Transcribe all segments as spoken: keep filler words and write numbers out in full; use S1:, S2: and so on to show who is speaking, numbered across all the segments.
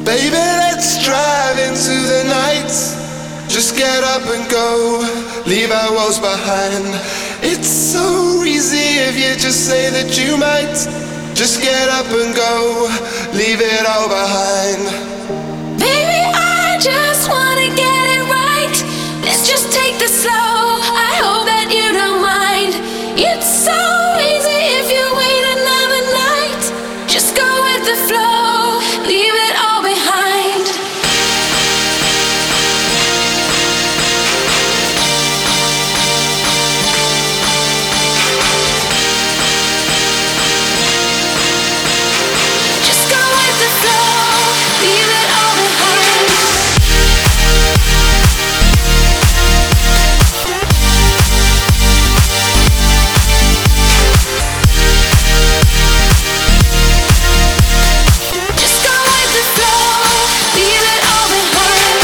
S1: Baby, let's drive into the night. Just get up and go, leave our woes behind. It's so easy if you just say that you might. Just get up and go, leave it all behind.
S2: Baby, I just wanna get it right. Let's just take this slow, I hope that you don't mind. It's so easy if you wait another night. Just go with the flow, leave it all behind. Just go with the flow, leave it all behind. Just go with the flow, leave it all behind.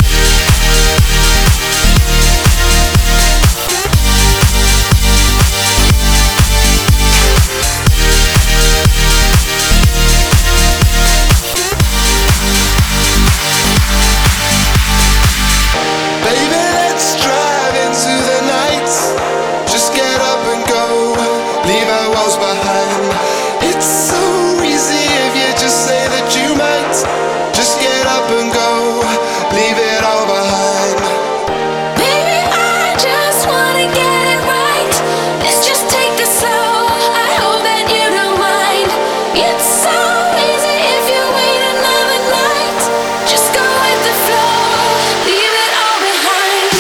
S1: Baby, let's drive into the night. Just get up and go, leave our woes behind. It's so easy if you just say that you might. Just get up and go, leave it all behind.
S2: Baby, I just wanna get it right. Let's just take this slow, I hope that you don't mind. It's so easy if you wait another night. Just go with the flow, leave it all behind.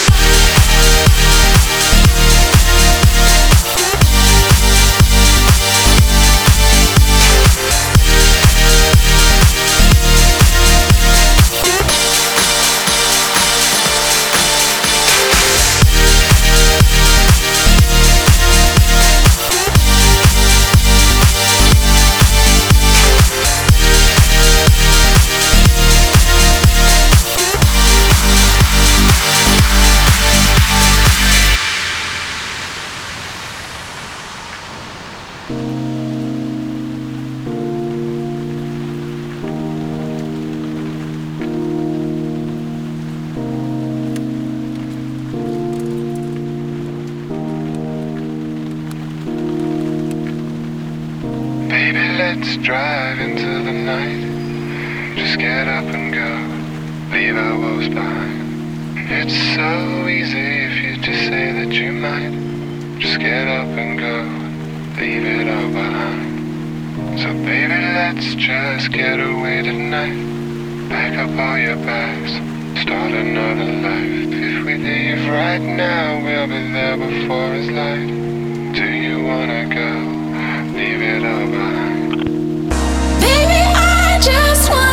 S1: Baby, let's drive into the night. Just get up and go, leave our woes behind. It's so easy if you just say that you might. Just get up and go, leave it all behind. So baby, let's just get away tonight. Pack up all your bags, start another life. If we leave right now, we'll be there before it's light. Do you wanna go? Leave it all behind.
S2: Baby, I just wanna